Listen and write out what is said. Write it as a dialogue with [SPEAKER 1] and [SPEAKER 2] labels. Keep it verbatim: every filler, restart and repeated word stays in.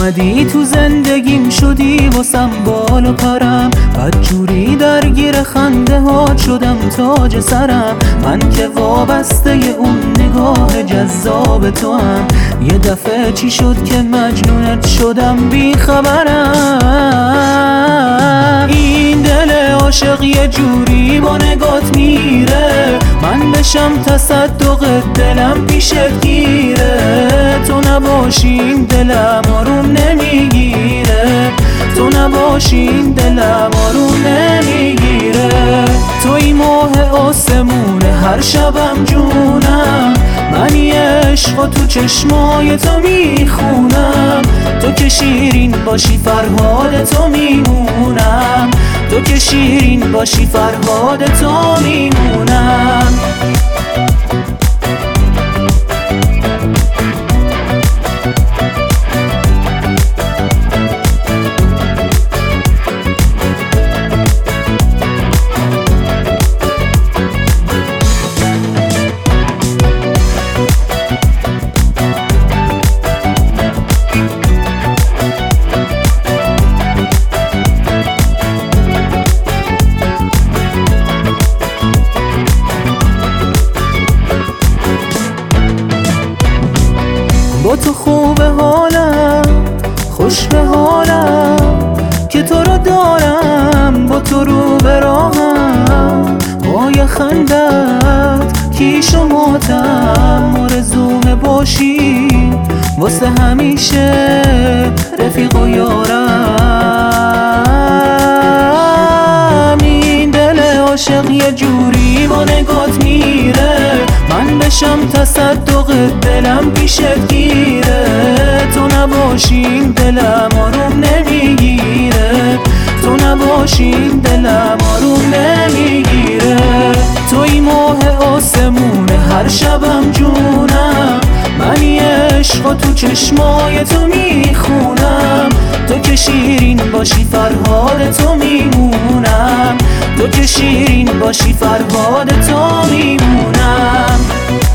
[SPEAKER 1] اومدی تو زندگیم شدی واسم بال و پرم، بدجوری درگیر خنده ها شدم تاج سرم. من که وابسته اون نگاه جذاب تو هم، یه دفعه چی شد که مجنونت شدم بی خبرم. این دل عاشق یه جوری با نگات میره، من بشم تصدق دلم پیشت گیره. تو نباشی این دلم آروم نمیگیره، تو نباشی این دلم آروم نمیگیره. توی ماه آسمون هر شبم جونم، من یه عشق و تو چشمای تو میخونم. تو که شیرین باشی فرهاد تو میمونم، تو که شیرین باشی فرهاد تو میمونم. با تو خوب حالم، خوش به حالم که تو رو دارم، با تو رو به راهم. با یه خندت کیش و ماتم، آرزومه باشی واسه همیشه رفیق و یارم. این دل عاشق یه جوری با نگات میره، من بشم تصدق دلم پیشت گیره. تو نباشی این دلم آروم نمیگیره، تو نباشی این دلم آروم نمیگیره. توی ماه آسمون هر شبم جونم، من یه عشق و تو چشمای تو میخونم. تو که شیرین باشی فرهاد تو میمونم، تو که شیرین باشی فرهاد تو میمونم.